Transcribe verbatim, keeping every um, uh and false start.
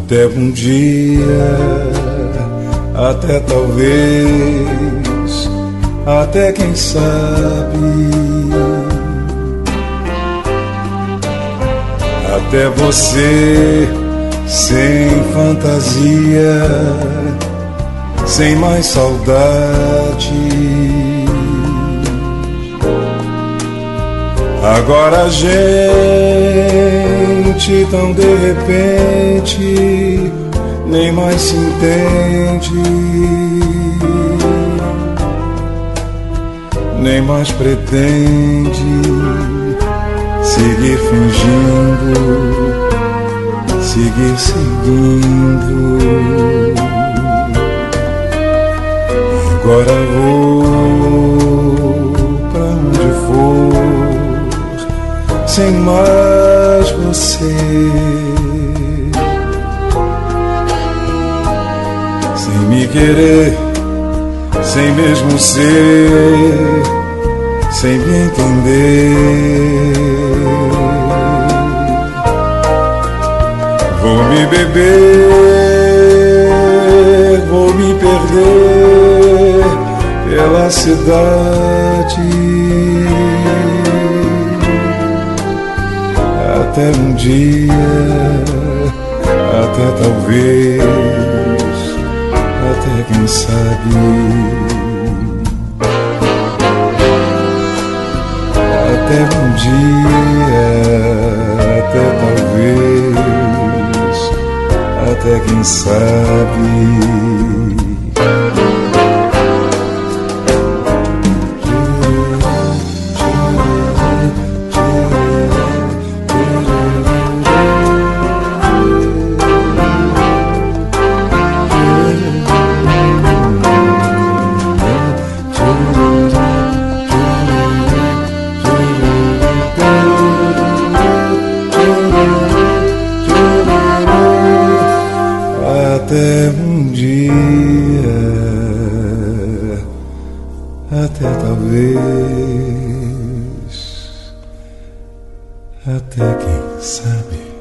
Até um dia, até talvez, até quem sabe, até você sem fantasia, sem mais saudade. Agora a gente tão de repente nem mais se entende, nem mais pretende seguir fingindo, seguir seguindo. Agora vou pra onde for, sem mais você, sem me querer, sem mesmo ser, sem me entender. Vou me beber, vou me perder pela cidade, até um dia, até talvez, até quem sabe, até um dia, até talvez, até quem sabe. Até um dia, até talvez, até quem sabe.